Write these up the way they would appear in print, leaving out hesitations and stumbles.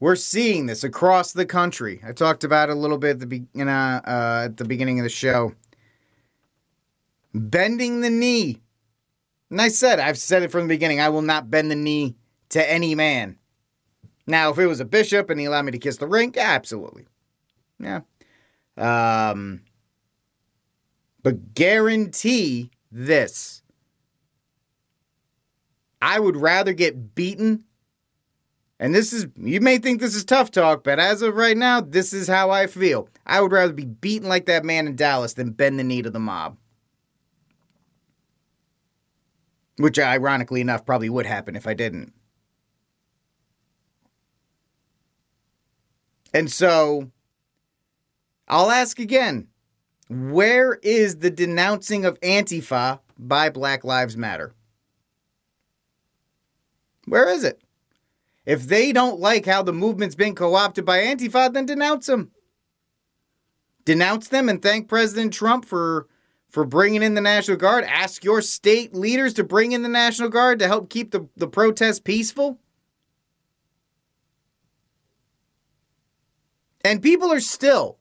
We're seeing this across the country. I talked about it a little bit at the beginning of the show. Bending the knee. And I've said it from the beginning, I will not bend the knee to any man. Now, if it was a bishop and he allowed me to kiss the ring, yeah, absolutely. Yeah. But guarantee this. I would rather get beaten. And you may think this is tough talk, but as of right now, this is how I feel. I would rather be beaten like that man in Dallas than bend the knee to the mob. Which, ironically enough, probably would happen if I didn't. And so, I'll ask again, where is the denouncing of Antifa by Black Lives Matter? Where is it? If they don't like how the movement's been co-opted by Antifa, then denounce them. Denounce them and thank President Trump for bringing in the National Guard. Ask your state leaders to bring in the National Guard to help keep the protest peaceful. And people are still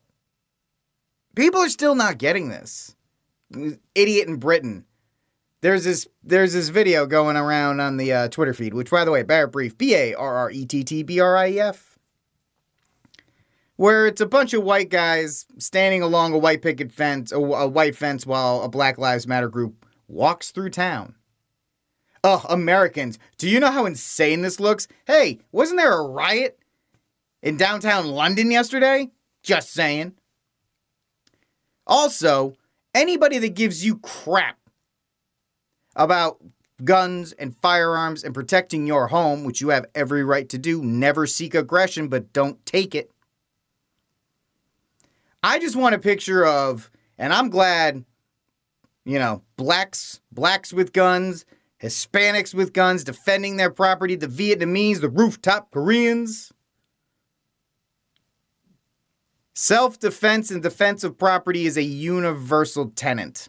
not getting this. Idiot in Britain. There's this video going around on the Twitter feed, which, by the way, Barrett Brief, BARRETTBRIEF, where it's a bunch of white guys standing along a white picket fence, a white fence, while a Black Lives Matter group walks through town. Oh, Americans, do you know how insane this looks? Hey, wasn't there a riot in downtown London yesterday? Just saying. Also, anybody that gives you crap about guns and firearms and protecting your home, which you have every right to do, never seek aggression, but don't take it. I just want a picture of, and I'm glad, blacks with guns, Hispanics with guns, defending their property, the Vietnamese, the rooftop Koreans. Self-defense and defense of property is a universal tenet.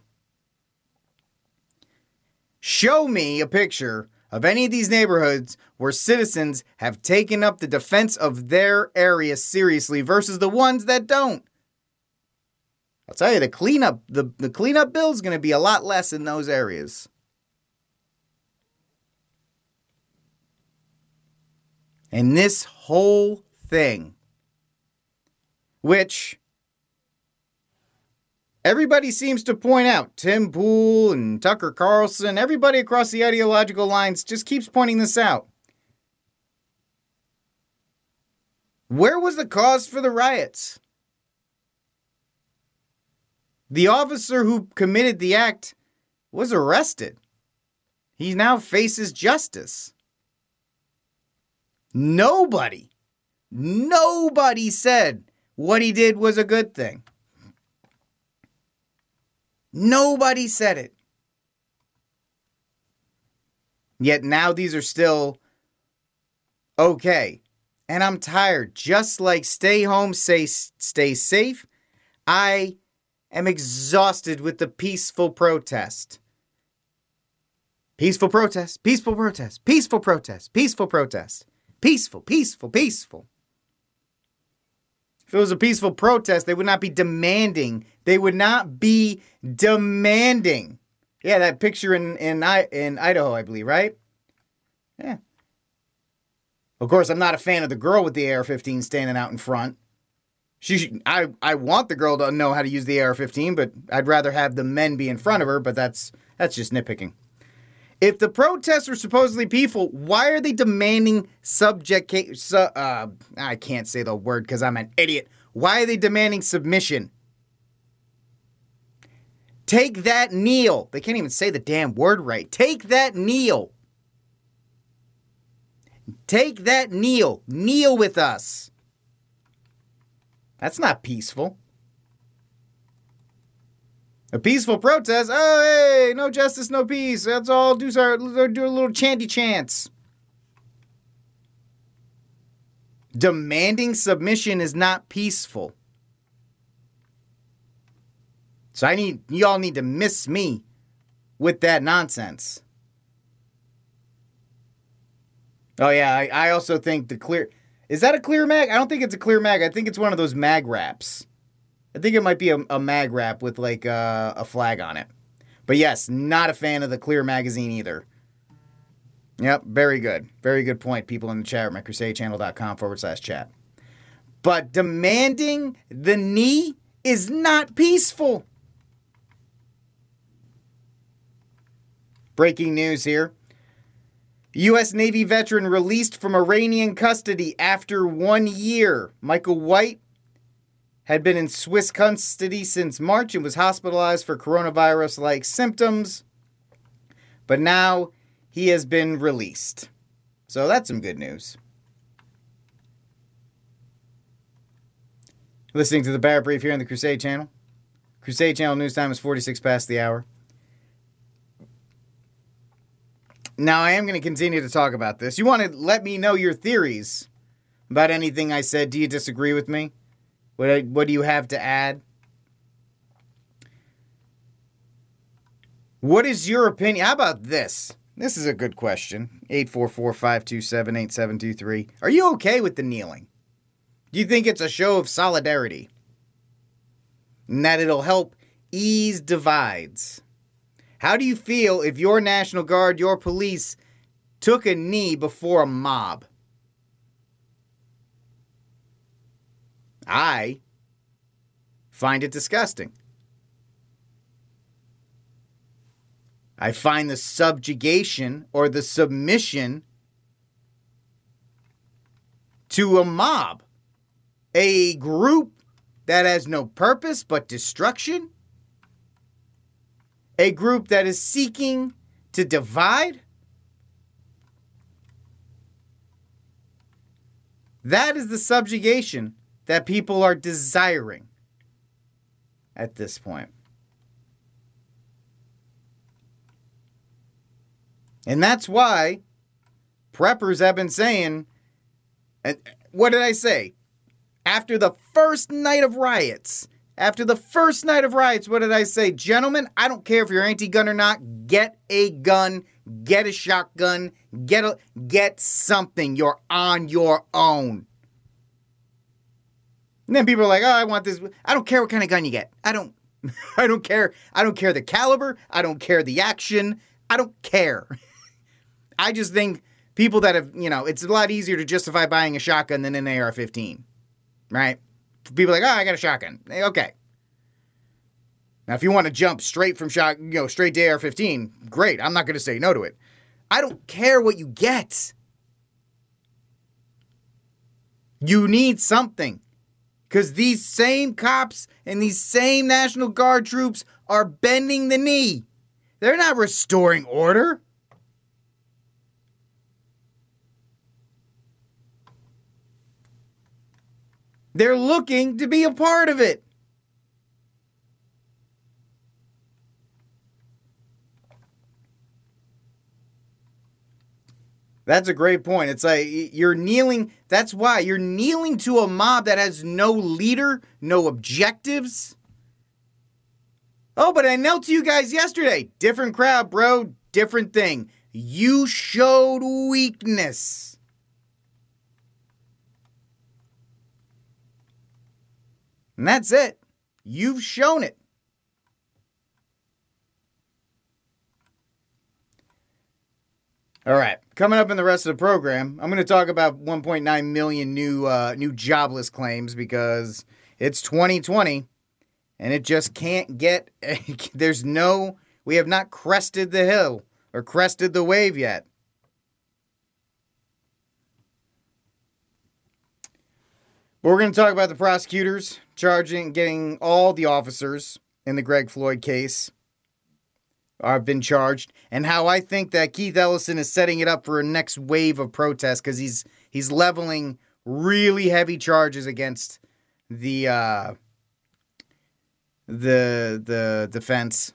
Show me a picture of any of these neighborhoods where citizens have taken up the defense of their area seriously versus the ones that don't. I'll tell you, the cleanup bill is going to be a lot less in those areas. And this whole thing, which everybody seems to point out, Tim Pool and Tucker Carlson, everybody across the ideological lines just keeps pointing this out. Where was the cause for the riots? The officer who committed the act was arrested. He now faces justice. Nobody said what he did was a good thing. Nobody said it. Yet now these are still okay. And I'm tired. Just like stay home, stay safe, I am exhausted with the peaceful protest. Peaceful protest, peaceful protest, peaceful protest, peaceful protest. Peaceful, peaceful, peaceful. If it was a peaceful protest, they would not be demanding. They would not be demanding. Yeah, that picture in Idaho, I believe, right? Yeah. Of course, I'm not a fan of the girl with the AR-15 standing out in front. I want the girl to know how to use the AR-15, but I'd rather have the men be in front of her, but that's just nitpicking. If the protests are supposedly peaceful, why are they demanding I can't say the word because I'm an idiot. Why are they demanding submission? Take that kneel. They can't even say the damn word right. Take that kneel. Take that kneel. Kneel with us. That's not peaceful. A peaceful protest, oh, hey, no justice, no peace. Let's all do a little chanty chants. Demanding submission is not peaceful. So y'all need to miss me with that nonsense. Oh yeah, I also think Is that a clear mag? I don't think it's a clear mag. I think it's one of those mag wraps. I think it might be a mag wrap with like a flag on it. But yes, not a fan of the clear magazine either. Yep, very good. Very good point, people in the chat room at crusadechannel.com/chat. But demanding the knee is not peaceful. Breaking news here. U.S. Navy veteran released from Iranian custody after 1 year. Michael White had been in Swiss custody since March and was hospitalized for coronavirus-like symptoms. But now he has been released. So that's some good news. Listening to the Barrett Brief here on the Crusade Channel. Crusade Channel news time is 46 past the hour. Now, I am going to continue to talk about this. You want to let me know your theories about anything I said. Do you disagree with me? What do you have to add? What is your opinion? How about this? This is a good question. 844-527-8723. Are you okay with the kneeling? Do you think it's a show of solidarity? And that it'll help ease divides? How do you feel if your National Guard, your police, took a knee before a mob? I find it disgusting. I find the subjugation or the submission to a mob, a group that has no purpose but destruction, a group that is seeking to divide. That is the subjugation that people are desiring at this point. And that's why preppers have been saying, what did I say? After the first night of riots, what did I say? Gentlemen, I don't care if you're anti-gun or not, get a gun, get a shotgun, get something. You're on your own. And then people are like, oh, I want this. I don't care what kind of gun you get. I don't care. I don't care the caliber. I don't care the action. I don't care. I just think people that have, it's a lot easier to justify buying a shotgun than an AR-15, right? People are like, oh, I got a shotgun. Okay. Now, if you want to jump straight from straight to AR-15, great. I'm not going to say no to it. I don't care what you get. You need something. Because these same cops and these same National Guard troops are bending the knee. They're not restoring order. They're looking to be a part of it. That's a great point. It's like you're kneeling. That's why you're kneeling to a mob that has no leader, no objectives. Oh, but I knelt to you guys yesterday. Different crowd, bro. Different thing. You showed weakness. And that's it. You've shown it. All right. Coming up in the rest of the program, I'm going to talk about 1.9 million new jobless claims because it's 2020 and it just can't get. We have not crested the hill or crested the wave yet. But we're going to talk about the prosecutors getting all the officers in the Greg Floyd case have been charged, and how I think that Keith Ellison is setting it up for a next wave of protests because he's leveling really heavy charges against the defense.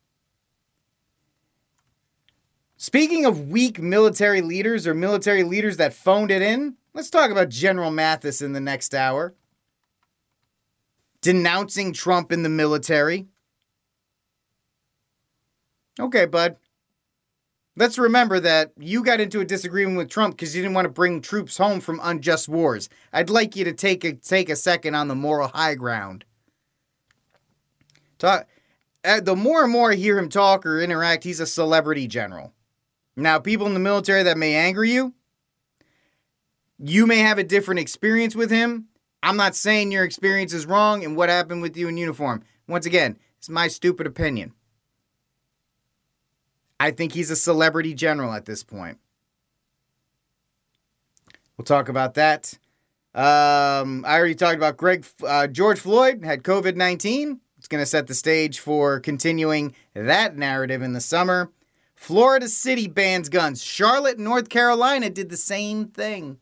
Speaking of weak military leaders or military leaders that phoned it in, let's talk about General Mathis in the next hour. Denouncing Trump in the military. Okay, bud. Let's remember that you got into a disagreement with Trump because you didn't want to bring troops home from unjust wars. I'd like you to take a second on the moral high ground. The more and more I hear him talk or interact, he's a celebrity general. Now, people in the military that may anger you, you may have a different experience with him. I'm not saying your experience is wrong and what happened with you in uniform. Once again, it's my stupid opinion. I think he's a celebrity general at this point. We'll talk about that. I already talked about George Floyd had COVID-19. It's going to set the stage for continuing that narrative in the summer. Florida City bans guns. Charlotte, North Carolina did the same thing.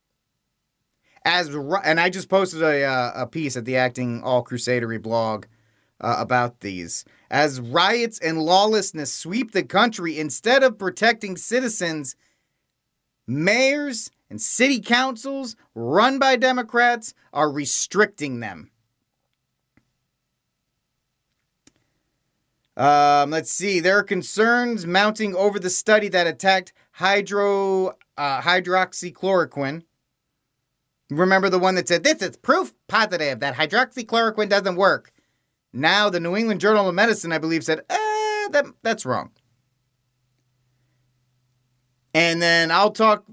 And I just posted a piece at the Acting All Crusadery blog about these. As riots and lawlessness sweep the country, instead of protecting citizens, mayors and city councils run by Democrats are restricting them. Let's see. There are concerns mounting over the study that attacked hydroxychloroquine. Remember the one that said, this is proof positive that hydroxychloroquine doesn't work. Now, the New England Journal of Medicine, I believe, said, that's wrong. And then Drew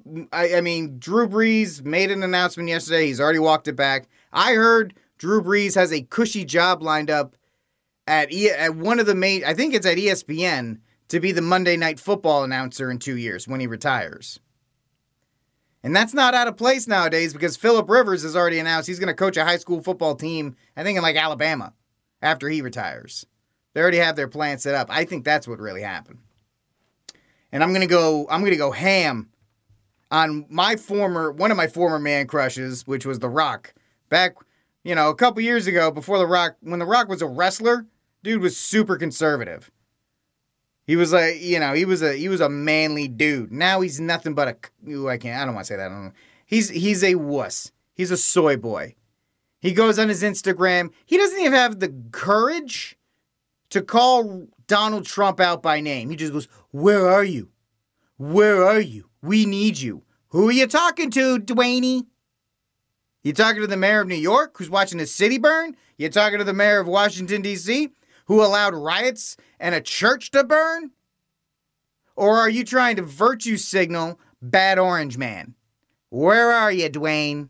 Brees made an announcement yesterday. He's already walked it back. I heard Drew Brees has a cushy job lined up at one of the main, I think it's at ESPN, to be the Monday Night Football announcer in 2 years when he retires. And that's not out of place nowadays because Phillip Rivers has already announced he's going to coach a high school football team, I think in like Alabama, after he retires. They already have their plan set up. I think that's what really happened. And I'm going to go ham on one of my former man crushes, which was The Rock. Back, a couple years ago before when The Rock was a wrestler, dude was super conservative. He was like, he was a manly dude. Now he's nothing but I don't want to say that. I don't know. He's a wuss. He's a soy boy. He goes on his Instagram. He doesn't even have the courage to call Donald Trump out by name. He just goes, where are you? Where are you? We need you. Who are you talking to, Dwayne? You talking to the mayor of New York who's watching his city burn? You talking to the mayor of Washington, D.C., who allowed riots and a church to burn? Or are you trying to virtue signal Bad Orange Man? Where are you, Dwayne?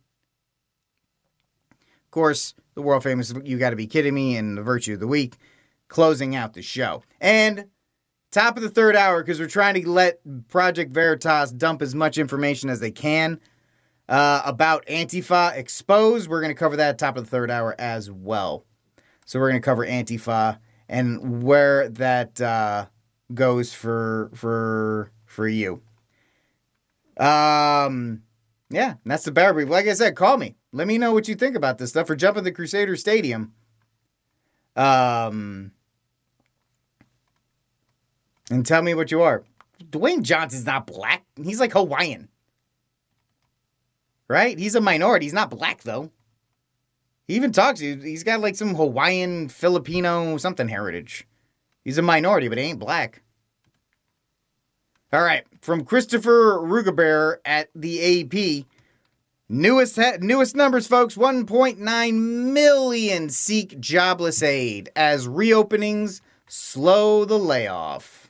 Of course, the world famous You Gotta Be Kidding Me and the Virtue of the Week closing out the show. And top of the third hour, because we're trying to let Project Veritas dump as much information as they can about Antifa exposed. We're going to cover that at top of the third hour as well. So we're going to cover Antifa and where that goes for you. Yeah, that's the Bear Brief. Like I said, call me. Let me know what you think about this stuff or jump in the Crusader Stadium. And tell me what you are. Dwayne Johnson's not black. He's like Hawaiian. Right? He's a minority. He's not black, though. He even talks. He's got like some Hawaiian, Filipino, something heritage. He's a minority, but he ain't black. All right. From Christopher Rugaber at the AP. Newest numbers, folks. 1.9 million seek jobless aid as reopenings slow the layoff.